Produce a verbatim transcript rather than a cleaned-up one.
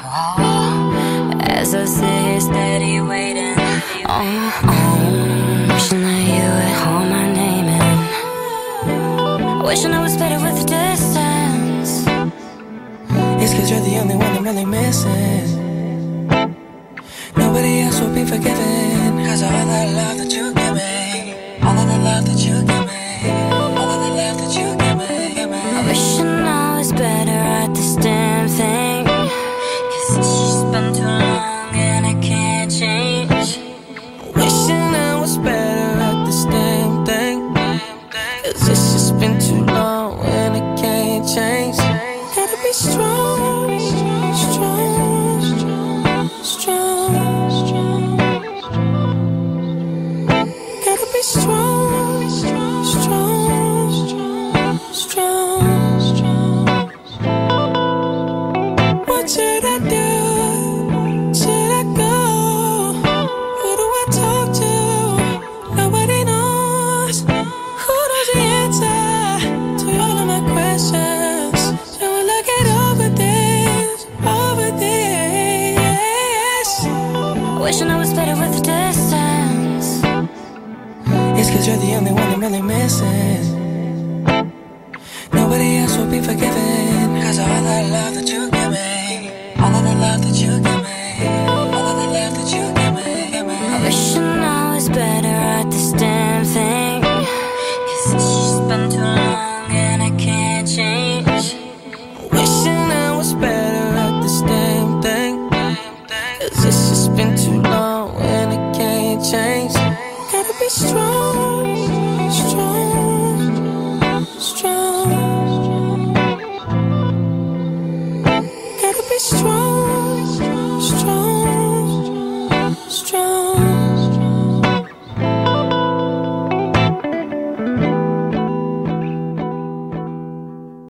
As I sit here steady waiting, oh, oh, wishing that you would call my name in. Wishing I was better with the distance. It's cause you're the only one I'm really missing. Nobody else will be forgiven, cause of all that love that you give me. All of the love that you give me. All of the love that you give me, give me. I'm wishing I was better at this damn thing, cause it's just been too long and I can't change. Wishing I was better at this damn thing, cause it's just been too long and I can't change. Gotta be strong, strong, strong, strong. Gotta be strong, strong, strong, strong. What should I do? Should I go? Who do I talk to? Nobody knows. Who knows the answer to all of my questions? So will I get over this, over this? Wishing I was better with the distance. It's cause you're the only one I'm really missing. Nobody else will be forgiven, cause of all that love that you give me. All of the love that you give me. All of the love that you give me, give me. I'm wishing I was better at this damn thing, cause it's just been too long and I can't change. Wishing I was better at this damn thing, cause it's just been too long and I can't change. Gotta be strong.